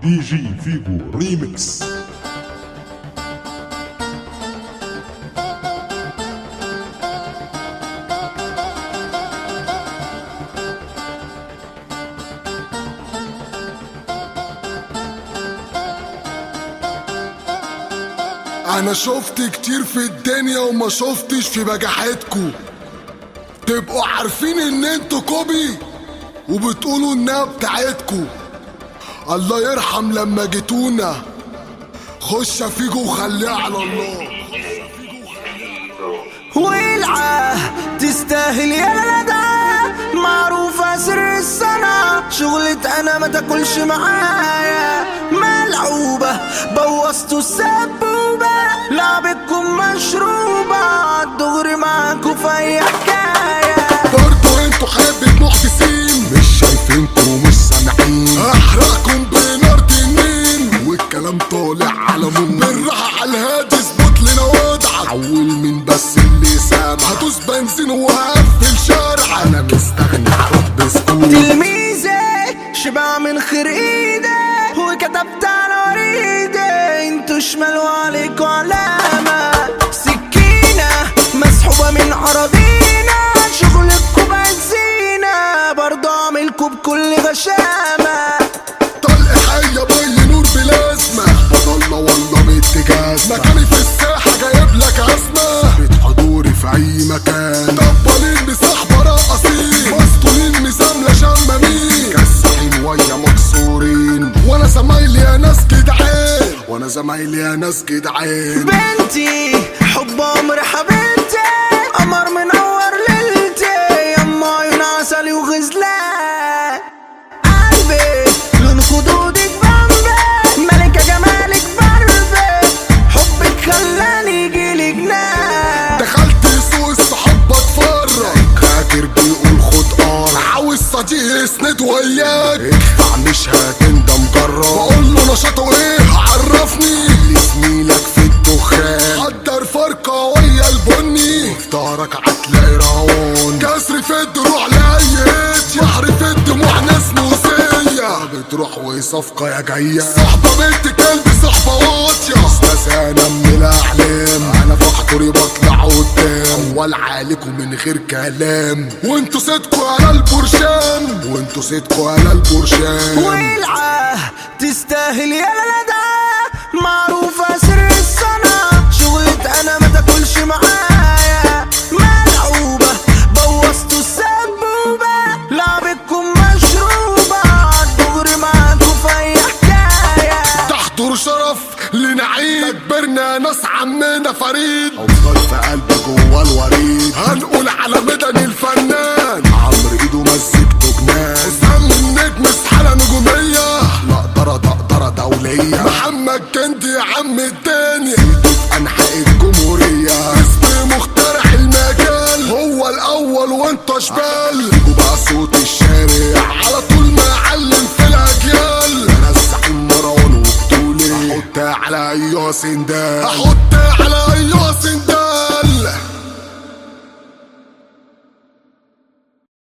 دي جي فيجو ريميكس. انا شفت كتير في الدنيا وما شفتش في بجاحتكو. تبقوا عارفين ان انتوا كوبي وبتقولوا انها بتاعتكو. الله يرحم لما جيتونا. خش فيجو وخليها على الله. والعاه تستاهل يا ندى، معروفة سر السنة. شغلة انا ما تاكلش معايا، ملعوبة بوظتوا السبوبة. لعبتكم مشروبة، دغري معاكوا في اي حكاية. برضو انتوا حبة محدثين، مش شايفينكوا ومش سامعين. احرقكم بنار تنين والكلام طالع على مون. بالراحة على الهادي اظبط لنا وضعك. عول من بس اللي سامع. هدوس بنزين وهقفل شارع. انا مستغني هروح بسكوت. تلميذي شبع من خير ايدي وكتبت على وريدي. انتوا شمال وعليكوا علامة سكينة مسحوبة من أراضينا. شغلكوا بنزينة برضو عاملكوا بكل غشامة. طلق حية بي نور بلازمة. بضلة والله متجازمة. مكاني في الساحة جايب لك أزمة. ثابت حضوري في أي مكان. طبالين بصحبة راقصين، مسطولين مزاملة شمامين. كسحين ويا مكسورين. وأنا زمايلي يا ناس جدعان، وأنا زمايلي يا ناس جدعان. بنتي حب عمر حبيبتي، قمر منور ليلتي. يما عيون عسلي وغزلان. قلبي لون خدودك بمبي، ملكة جمالك بربي. حبك خلاني يجيلي جنان. دخلت سوق الصحاب بتفرج، هاجر بيقول خد قار. عاوز صديق يسند وياك، ادفع مش هتندم جرب. بقول له نشاطه ايه عرفني. لزميلك في الدخان حضر فرقة ويا البني. في ظهرك هتلاقي رهون. كسر في الدروع لاي بحر في الدموع ناس موسية. بتروح وصفقة يا جاية. صحبة بنت كلب صحبة واطية. استاذانة من الاحلام. انا فخطري بطلع قدام. اول عليكم من غير كلام. وانتوا صدقوا على البرشام، وانتوا صدقوا على البرشام. والعاه تستاهل يا ندى، معروفة سر السنة. شغلة انا ما تاكلش معايا، ملعوبة بوظتوا السبوبة. لعبتكم مشروبة، دغري معاكوا في اي حكاية. تحضر شرف لنعيد. كبرنا ناس عمنا فريد. اوصل في قلبي جوا الوريد. هنقول على مدني الفنان عمرو ايده مزجته جنان. اسلام النجم استحالة نجومية. لا دقدرة دولية. محمد جندي يا عم الدنيا. في انحاء الجمهورية. اسم مخترع المجال. هو الاول وانت شبال. وبقى صوت الشارع على طول معلم في الاجيال. انا الزعيم مروان وبطولي. احط على ايها سندان. احط على ايها سندان.